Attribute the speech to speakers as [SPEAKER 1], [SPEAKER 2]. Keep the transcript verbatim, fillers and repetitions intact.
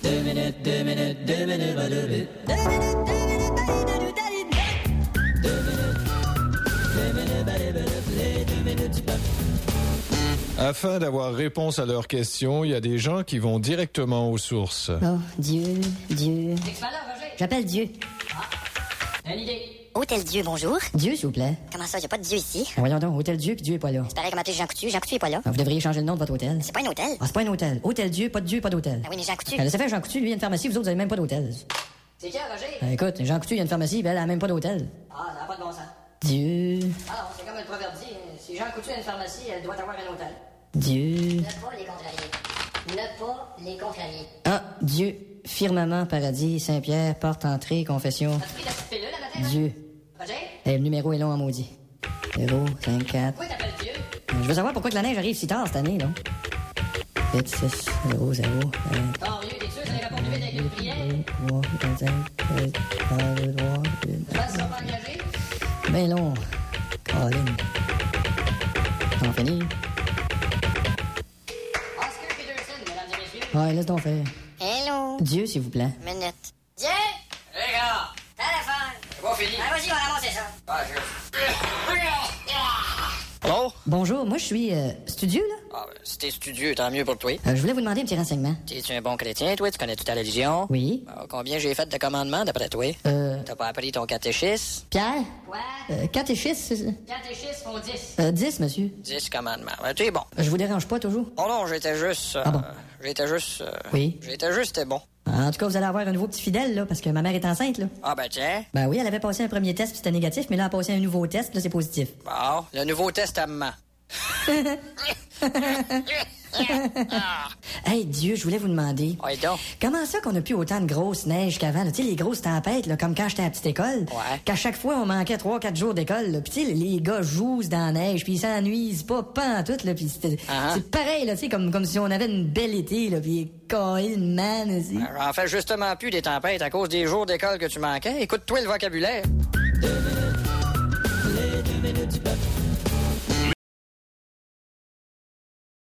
[SPEAKER 1] Deux minutes, deux minutes, deux minutes, deux minutes, deux minutes, deux minutes, deux minutes, deux minutes,
[SPEAKER 2] Afin d'avoir réponse à leurs questions, il y a des gens qui vont directement aux sources.
[SPEAKER 3] Oh, Dieu, Dieu.
[SPEAKER 4] Roger.
[SPEAKER 3] J'appelle Dieu.
[SPEAKER 4] Ah, une idée.
[SPEAKER 5] Hôtel Dieu, bonjour.
[SPEAKER 3] Dieu, s'il vous plaît.
[SPEAKER 5] Comment ça, y a pas de Dieu ici?
[SPEAKER 3] Ah, voyons donc, Hôtel Dieu, puis Dieu est pas là.
[SPEAKER 5] C'est pareil comme appeler Jean Coutu. Jean Coutu est pas là.
[SPEAKER 3] Ah, vous devriez changer le nom de votre hôtel.
[SPEAKER 5] C'est pas un hôtel.
[SPEAKER 3] Ah, c'est pas un hôtel. Hôtel Dieu, pas de Dieu, pas d'hôtel.
[SPEAKER 5] Ah oui, mais Jean Coutu.
[SPEAKER 3] Ah, ça fait Jean Coutu, lui, il y a une pharmacie, vous autres, vous avez même pas d'hôtel.
[SPEAKER 4] C'est qui, Roger?
[SPEAKER 3] Ah, écoute, Jean Coutu, il y a une pharmacie, puis elle a même pas d'hôtel.
[SPEAKER 4] Ah, ça n'a pas de bon sens.
[SPEAKER 3] Dieu,
[SPEAKER 4] Ah non, c'est comme le proverbe dit, hein, si Jean Coutu a une pharmacie, elle doit avoir un hôtel.
[SPEAKER 3] Dieu.
[SPEAKER 5] Ne pas les contrarier. Ne pas les contrarier.
[SPEAKER 3] Ah, Dieu, firmament, paradis, Saint-Pierre, porte, entrée, confession.
[SPEAKER 4] T'as pris la petite pilule, la matin?
[SPEAKER 3] Dieu.
[SPEAKER 4] Roger?
[SPEAKER 3] Eh, le numéro est long en maudit. zéro, cinq, quatre.
[SPEAKER 4] Pourquoi t'appelles Dieu?
[SPEAKER 3] Je veux savoir pourquoi que la neige arrive si tard cette année, non? huit, six, zéro, zéro, un,
[SPEAKER 4] Oh, Dieu, t'es sûr, ça les rapporte vite avec une prière?
[SPEAKER 3] trois, vingt-cinq, huit, un, deux, trois, huit.
[SPEAKER 4] Tu penses qu'ils sont pas engagés?
[SPEAKER 3] Ben long. Caroline. T'en finis?
[SPEAKER 4] Oscar Peterson, mesdames et messieurs.
[SPEAKER 3] Ouais, laisse donc faire.
[SPEAKER 5] Hello.
[SPEAKER 3] Dieu, s'il vous plaît.
[SPEAKER 5] Minute.
[SPEAKER 4] Dieu! Les gars! Téléphone! C'est pas fini. Ah, vas-y, on va ramasser ça. Ah, je...
[SPEAKER 6] Allô?
[SPEAKER 3] Bonjour, moi je suis euh, studieux, là.
[SPEAKER 6] Ah, ben, si t'es studieux, tant mieux pour toi.
[SPEAKER 3] Euh, je voulais vous demander un petit renseignement.
[SPEAKER 6] T'es-tu un bon chrétien, toi? Tu connais toute ta religion?
[SPEAKER 3] Oui.
[SPEAKER 6] Ah, combien j'ai fait de commandements, d'après toi?
[SPEAKER 3] Euh,
[SPEAKER 6] T'as pas appris ton catéchisme?
[SPEAKER 3] Pierre?
[SPEAKER 4] Quoi?
[SPEAKER 3] Euh, catéchisme, c'est ça?
[SPEAKER 4] Catéchisme font dix.
[SPEAKER 3] Euh, dix, monsieur.
[SPEAKER 6] Dix commandements. Ben, tu es bon.
[SPEAKER 3] Je vous dérange pas toujours?
[SPEAKER 6] Oh non, j'étais juste... euh,
[SPEAKER 3] Ah bon?
[SPEAKER 6] J'étais juste... euh,
[SPEAKER 3] Oui.
[SPEAKER 6] J'étais juste bon.
[SPEAKER 3] En tout cas, vous allez avoir un nouveau petit fidèle, là, parce que ma mère est enceinte, là.
[SPEAKER 6] Ah ben tiens.
[SPEAKER 3] Ben oui, elle avait passé un premier test, puis c'était négatif, mais là, elle a passé un nouveau test, puis là, c'est positif.
[SPEAKER 6] Bon, le Nouveau Testament.
[SPEAKER 3] Hey, Dieu, je voulais vous demander.
[SPEAKER 6] Ouais, donc.
[SPEAKER 3] Comment ça qu'on a plus autant de grosses neiges qu'avant, là? Tu sais, les grosses tempêtes, là, comme quand j'étais à la petite école.
[SPEAKER 6] Ouais.
[SPEAKER 3] Qu'à chaque fois, on manquait trois, quatre jours d'école, là. Puis tu sais, les gars jouent dans la neige, puis ils s'ennuisent pas, pas en tout, là. Puis c'était-
[SPEAKER 6] Ah.
[SPEAKER 3] c'est pareil, là, tu sais, comme, comme si on avait une belle été, là, puis coil man, aussi.
[SPEAKER 6] Ben, J'en fais justement plus des tempêtes à cause des jours d'école que tu manquais. Écoute-toi le vocabulaire.
[SPEAKER 1] les deux minutes du peuple.